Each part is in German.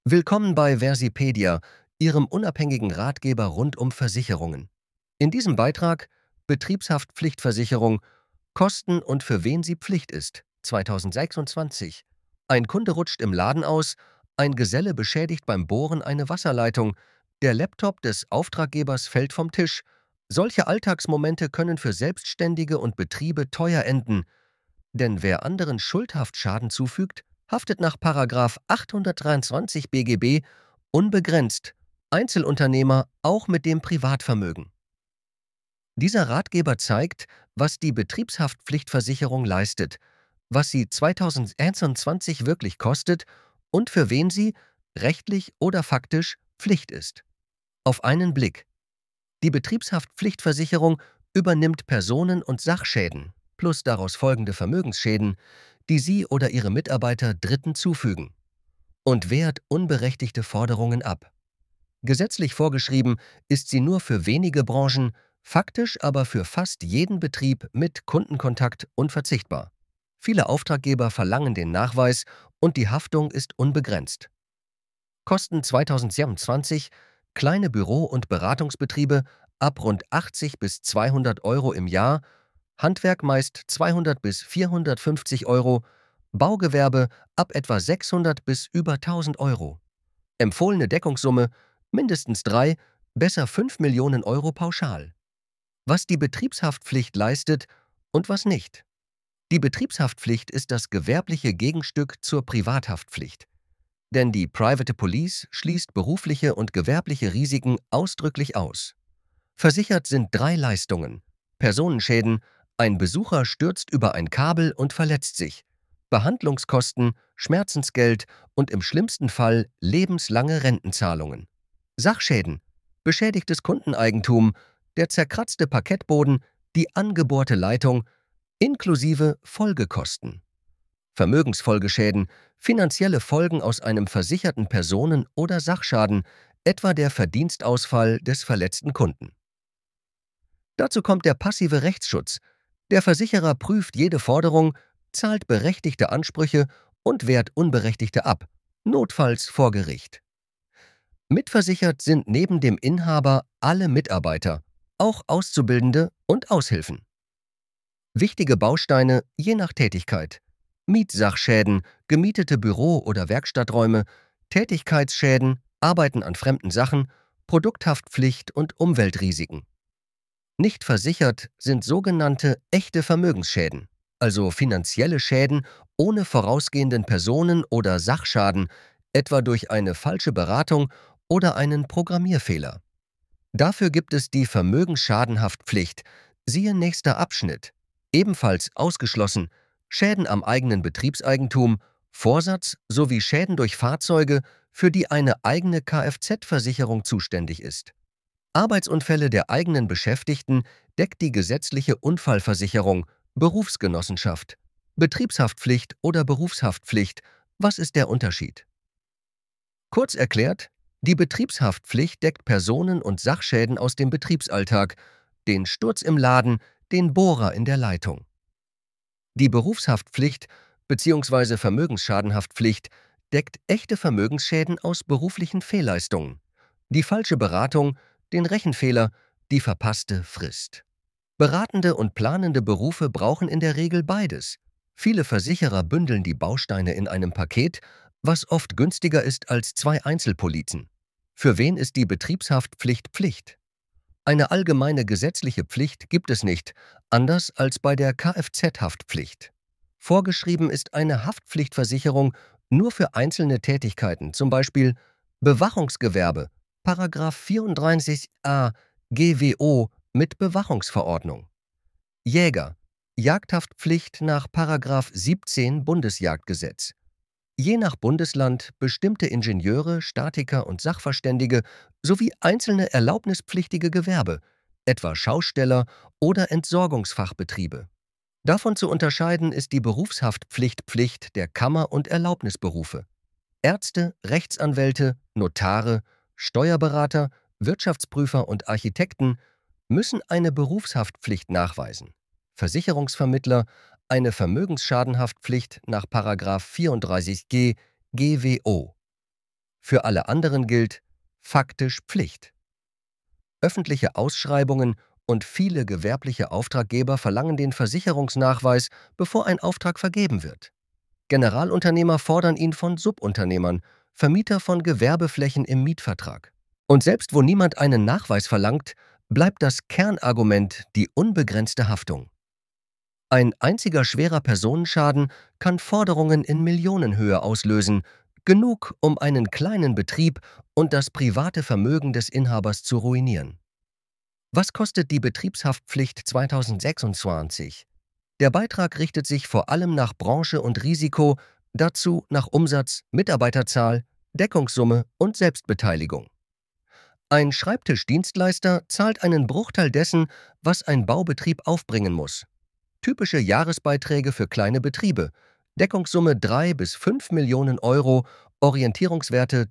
Willkommen bei Versipedia, Ihrem unabhängigen Ratgeber rund um Versicherungen. In diesem Beitrag Betriebshaftpflichtversicherung, Kosten und für wen sie Pflicht ist, 2026. Ein Kunde rutscht im Laden aus, ein Geselle beschädigt beim Bohren eine Wasserleitung, der Laptop des Auftraggebers fällt vom Tisch. Solche Alltagsmomente können für Selbstständige und Betriebe teuer enden. Denn wer anderen schuldhaft Schaden zufügt, haftet nach § 823 BGB unbegrenzt, Einzelunternehmer auch mit dem Privatvermögen. Dieser Ratgeber zeigt, was die Betriebshaftpflichtversicherung leistet, was sie 2021 wirklich kostet und für wen sie, rechtlich oder faktisch, Pflicht ist. Auf einen Blick. Die Betriebshaftpflichtversicherung übernimmt Personen- und Sachschäden plus daraus folgende Vermögensschäden, die Sie oder Ihre Mitarbeiter Dritten zufügen, und wehrt unberechtigte Forderungen ab. Gesetzlich vorgeschrieben ist sie nur für wenige Branchen, faktisch aber für fast jeden Betrieb mit Kundenkontakt unverzichtbar. Viele Auftraggeber verlangen den Nachweis und die Haftung ist unbegrenzt. Kosten 2027: kleine Büro- und Beratungsbetriebe ab rund 80 bis 200 Euro im Jahr, Handwerk meist 200 bis 450 Euro, Baugewerbe ab etwa 600 bis über 1000 Euro. Empfohlene Deckungssumme mindestens 3, besser 5 Millionen Euro pauschal. Was die Betriebshaftpflicht leistet und was nicht. Die Betriebshaftpflicht ist das gewerbliche Gegenstück zur Privathaftpflicht. Denn die Private Police schließt berufliche und gewerbliche Risiken ausdrücklich aus. Versichert sind 3 Leistungen: Personenschäden, ein Besucher stürzt über ein Kabel und verletzt sich, Behandlungskosten, Schmerzensgeld und im schlimmsten Fall lebenslange Rentenzahlungen. Sachschäden, beschädigtes Kundeneigentum, der zerkratzte Parkettboden, die angebohrte Leitung, inklusive Folgekosten. Vermögensfolgeschäden, finanzielle Folgen aus einem versicherten Personen- oder Sachschaden, etwa der Verdienstausfall des verletzten Kunden. Dazu kommt der passive Rechtsschutz. Der Versicherer prüft jede Forderung, zahlt berechtigte Ansprüche und wehrt unberechtigte ab, notfalls vor Gericht. Mitversichert sind neben dem Inhaber alle Mitarbeiter, auch Auszubildende und Aushilfen. Wichtige Bausteine je nach Tätigkeit: Mietsachschäden, gemietete Büro- oder Werkstatträume, Tätigkeitsschäden, Arbeiten an fremden Sachen, Produkthaftpflicht und Umweltrisiken. Nicht versichert sind sogenannte echte Vermögensschäden, also finanzielle Schäden ohne vorausgehenden Personen- oder Sachschaden, etwa durch eine falsche Beratung oder einen Programmierfehler. Dafür gibt es die Vermögensschadenhaftpflicht, siehe nächster Abschnitt. Ebenfalls ausgeschlossen Schäden am eigenen Betriebseigentum, Vorsatz sowie Schäden durch Fahrzeuge, für die eine eigene Kfz-Versicherung zuständig ist. Arbeitsunfälle der eigenen Beschäftigten deckt die gesetzliche Unfallversicherung, Berufsgenossenschaft. Betriebshaftpflicht oder Berufshaftpflicht, was ist der Unterschied? Kurz erklärt, die Betriebshaftpflicht deckt Personen- und Sachschäden aus dem Betriebsalltag, den Sturz im Laden, den Bohrer in der Leitung. Die Berufshaftpflicht bzw. Vermögensschadenhaftpflicht deckt echte Vermögensschäden aus beruflichen Fehlleistungen, die falsche Beratung, den Rechenfehler, die verpasste Frist. Beratende und planende Berufe brauchen in der Regel beides. Viele Versicherer bündeln die Bausteine in einem Paket, was oft günstiger ist als 2 Einzelpolizen. Für wen ist die Betriebshaftpflicht Pflicht? Eine allgemeine gesetzliche Pflicht gibt es nicht, anders als bei der Kfz-Haftpflicht. Vorgeschrieben ist eine Haftpflichtversicherung nur für einzelne Tätigkeiten, zum Beispiel Bewachungsgewerbe, § 34a GWO mit Bewachungsverordnung. Jäger, Jagdhaftpflicht nach § 17 Bundesjagdgesetz. Je nach Bundesland bestimmte Ingenieure, Statiker und Sachverständige sowie einzelne erlaubnispflichtige Gewerbe, etwa Schausteller oder Entsorgungsfachbetriebe. Davon zu unterscheiden ist die Berufshaftpflicht der Kammer- und Erlaubnisberufe. Ärzte, Rechtsanwälte, Notare, Steuerberater, Wirtschaftsprüfer und Architekten müssen eine Berufshaftpflicht nachweisen. Versicherungsvermittler eine Vermögensschadenhaftpflicht nach § 34g GWO. Für alle anderen gilt faktisch Pflicht. Öffentliche Ausschreibungen und viele gewerbliche Auftraggeber verlangen den Versicherungsnachweis, bevor ein Auftrag vergeben wird. Generalunternehmer fordern ihn von Subunternehmern, Vermieter von Gewerbeflächen im Mietvertrag. Und selbst wo niemand einen Nachweis verlangt, bleibt das Kernargument die unbegrenzte Haftung. Ein einziger schwerer Personenschaden kann Forderungen in Millionenhöhe auslösen, genug, um einen kleinen Betrieb und das private Vermögen des Inhabers zu ruinieren. Was kostet die Betriebshaftpflicht 2026? Der Beitrag richtet sich vor allem nach Branche und Risiko, dazu nach Umsatz, Mitarbeiterzahl, Deckungssumme und Selbstbeteiligung. Ein Schreibtischdienstleister zahlt einen Bruchteil dessen, was ein Baubetrieb aufbringen muss. Typische Jahresbeiträge für kleine Betriebe. Deckungssumme 3 bis 5 Millionen Euro, Orientierungswerte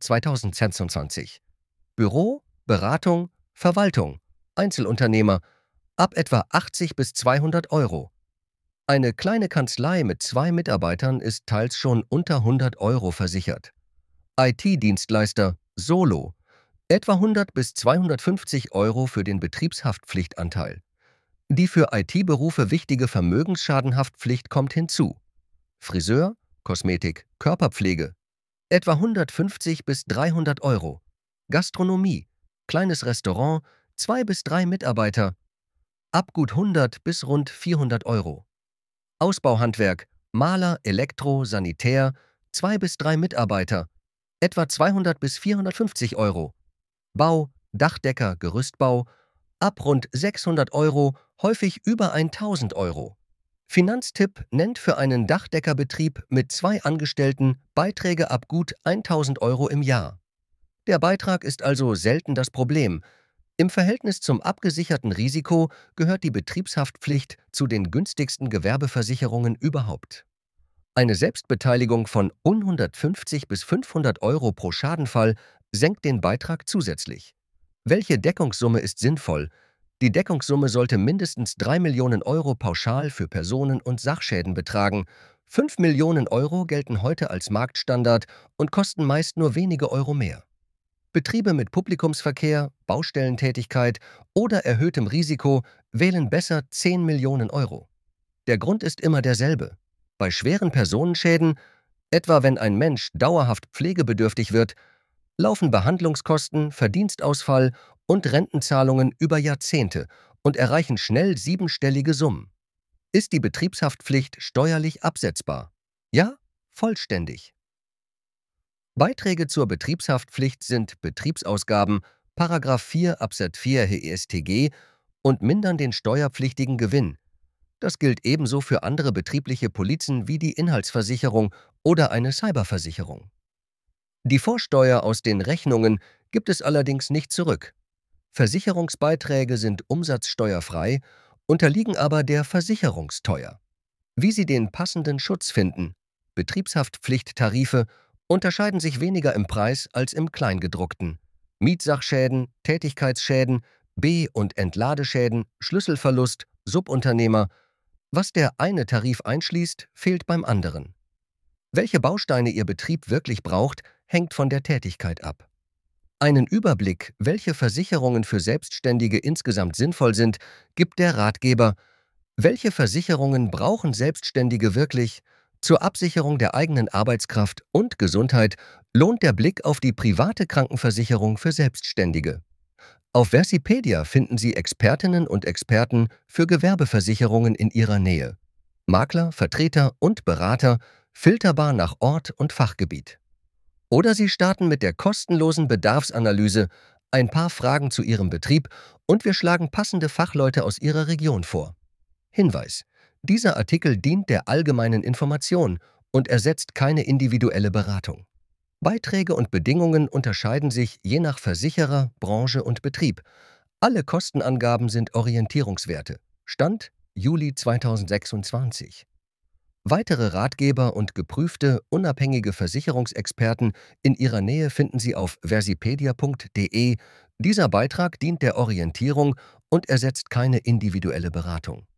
2026. Büro, Beratung, Verwaltung, Einzelunternehmer, ab etwa 80 bis 200 Euro. Eine kleine Kanzlei mit 2 Mitarbeitern ist teils schon unter 100 Euro versichert. IT-Dienstleister, Solo, etwa 100 bis 250 Euro für den Betriebshaftpflichtanteil. Die für IT-Berufe wichtige Vermögensschadenhaftpflicht kommt hinzu. Friseur, Kosmetik, Körperpflege, etwa 150 bis 300 Euro. Gastronomie, kleines Restaurant, 2 bis 3 Mitarbeiter, ab gut 100 bis rund 400 Euro. Ausbauhandwerk, Maler, Elektro, Sanitär, 2 bis 3 Mitarbeiter, etwa 200 bis 450 Euro. Bau, Dachdecker, Gerüstbau, ab rund 600 Euro, häufig über 1000 Euro. Finanztipp nennt für einen Dachdeckerbetrieb mit 2 Angestellten Beiträge ab gut 1000 Euro im Jahr. Der Beitrag ist also selten das Problem. Im Verhältnis zum abgesicherten Risiko gehört die Betriebshaftpflicht zu den günstigsten Gewerbeversicherungen überhaupt. Eine Selbstbeteiligung von 150 bis 500 Euro pro Schadenfall senkt den Beitrag zusätzlich. Welche Deckungssumme ist sinnvoll? Die Deckungssumme sollte mindestens 3 Millionen Euro pauschal für Personen- und Sachschäden betragen. 5 Millionen Euro gelten heute als Marktstandard und kosten meist nur wenige Euro mehr. Betriebe mit Publikumsverkehr, Baustellentätigkeit oder erhöhtem Risiko wählen besser 10 Millionen Euro. Der Grund ist immer derselbe. Bei schweren Personenschäden, etwa wenn ein Mensch dauerhaft pflegebedürftig wird, laufen Behandlungskosten, Verdienstausfall und Rentenzahlungen über Jahrzehnte und erreichen schnell 7-stellige Summen. Ist die Betriebshaftpflicht steuerlich absetzbar? Ja, vollständig. Beiträge zur Betriebshaftpflicht sind Betriebsausgaben, § 4 Absatz 4 HEStG und mindern den steuerpflichtigen Gewinn. Das gilt ebenso für andere betriebliche Polizen wie die Inhaltsversicherung oder eine Cyberversicherung. Die Vorsteuer aus den Rechnungen gibt es allerdings nicht zurück. Versicherungsbeiträge sind umsatzsteuerfrei, unterliegen aber der Versicherungsteuer. Wie Sie den passenden Schutz finden, Betriebshaftpflichttarife unterscheiden sich weniger im Preis als im Kleingedruckten. Mietsachschäden, Tätigkeitsschäden, B- und Entladeschäden, Schlüsselverlust, Subunternehmer. Was der eine Tarif einschließt, fehlt beim anderen. Welche Bausteine Ihr Betrieb wirklich braucht, hängt von der Tätigkeit ab. Einen Überblick, welche Versicherungen für Selbstständige insgesamt sinnvoll sind, gibt der Ratgeber Welche Versicherungen brauchen Selbstständige wirklich? Zur Absicherung der eigenen Arbeitskraft und Gesundheit lohnt der Blick auf die private Krankenversicherung für Selbstständige. Auf Versipedia finden Sie Expertinnen und Experten für Gewerbeversicherungen in Ihrer Nähe. Makler, Vertreter und Berater, filterbar nach Ort und Fachgebiet. Oder Sie starten mit der kostenlosen Bedarfsanalyse, ein paar Fragen zu Ihrem Betrieb und wir schlagen passende Fachleute aus Ihrer Region vor. Hinweis: Dieser Artikel dient der allgemeinen Information und ersetzt keine individuelle Beratung. Beiträge und Bedingungen unterscheiden sich je nach Versicherer, Branche und Betrieb. Alle Kostenangaben sind Orientierungswerte. Stand Juli 2026. Weitere Ratgeber und geprüfte, unabhängige Versicherungsexperten in Ihrer Nähe finden Sie auf versipedia.de. Dieser Beitrag dient der Orientierung und ersetzt keine individuelle Beratung.